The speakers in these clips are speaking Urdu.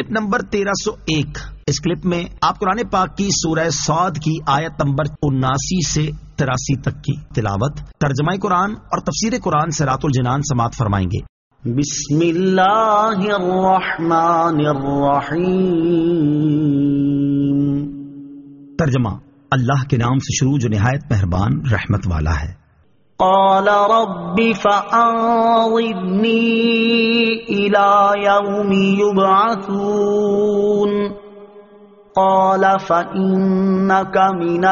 Clip number 1301۔ اس کلپ میں آپ قرآن پاک کی سورہ صاد کی آیت نمبر 79 سے 83 تک کی تلاوت، ترجمہ قرآن اور تفسیر قرآن صراط الجنان سماعت فرمائیں گے۔ بسم اللہ الرحمن الرحیم۔ ترجمہ، اللہ کے نام سے شروع جو نہایت مہربان رحمت والا ہے۔ قال رب فأنظرنی إلى يوم يبعثون قال فإنك من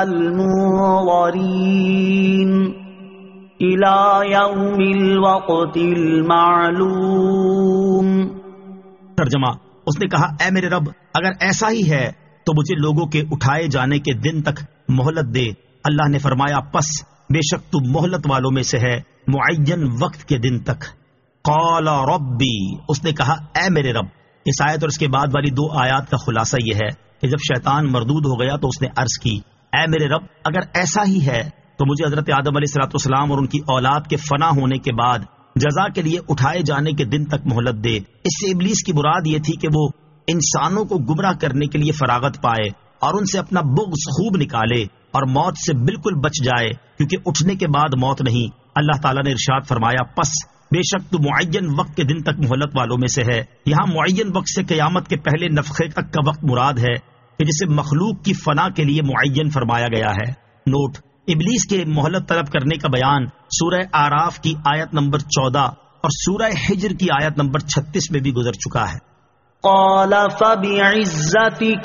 المنظرين إلى يوم الوقت المعلوم۔ ترجمہ، اس نے کہا اے میرے رب اگر ایسا ہی ہے تو مجھے لوگوں کے اٹھائے جانے کے دن تک مہلت دے۔ اللہ نے فرمایا پس بے شک تو مہلت والوں میں سے ہے معین وقت کے دن تک۔ قال ربی، اس نے کہا اے میرے رب۔ اس آیت اور اس کے بعد والی دو آیات کا خلاصہ یہ ہے کہ جب شیطان مردود ہو گیا تو اس نے عرض کی اے میرے رب اگر ایسا ہی ہے تو مجھے حضرت آدم علیہ السلام اور ان کی اولاد کے فنا ہونے کے بعد جزا کے لیے اٹھائے جانے کے دن تک مہلت دے۔ اس سے ابلیس کی مراد یہ تھی کہ وہ انسانوں کو گمراہ کرنے کے لیے فراغت پائے اور ان سے اپنا بغض خوب نکالے اور موت سے بالکل بچ جائے، کیونکہ اٹھنے کے بعد موت نہیں۔ اللہ تعالیٰ نے ارشاد فرمایا پس بے شک تو معین وقت کے دن تک مہلت والوں میں سے ہے۔ یہاں معین وقت سے قیامت کے پہلے نفخے تک کا وقت مراد ہے کہ جسے مخلوق کی فنا کے لیے معین فرمایا گیا ہے۔ نوٹ، ابلیس کے مہلت طلب کرنے کا بیان سورہ اعراف کی آیت نمبر 14 اور سورہ حجر کی آیت نمبر 36 میں بھی گزر چکا ہے۔ قال فبعزتك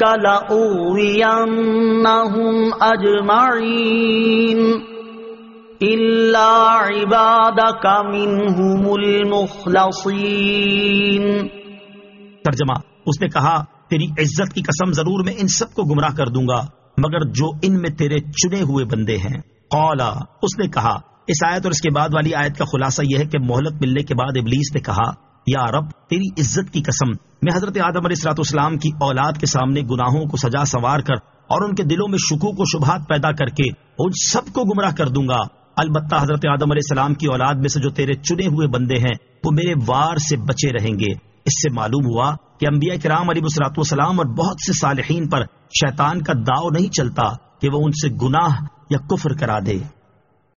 لأغوينهم أجمعين إلا عبادك منهم المخلصين۔ ترجمہ، اس نے کہا تیری عزت کی قسم ضرور میں ان سب کو گمراہ کر دوں گا مگر جو ان میں تیرے چنے ہوئے بندے ہیں۔ قال، اس نے کہا۔ اس آیت اور اس کے بعد والی آیت کا خلاصہ یہ ہے کہ مہلت ملنے کے بعد ابلیس نے کہا یا رب تیری عزت کی قسم میں حضرت آدم علیہ السلام کی اولاد کے سامنے گناہوں کو سجا سوار کر اور ان کے دلوں میں شکوک و شبہات پیدا کر کے ان سب کو گمراہ کر دوں گا، البتہ حضرت آدم علیہ السلام کی اولاد میں سے جو تیرے چنے ہوئے بندے ہیں وہ میرے وار سے بچے رہیں گے۔ اس سے معلوم ہوا کہ انبیاء کرام علیہ السلام اور بہت سے صالحین پر شیطان کا داؤ نہیں چلتا کہ وہ ان سے گناہ یا کفر کرا دے۔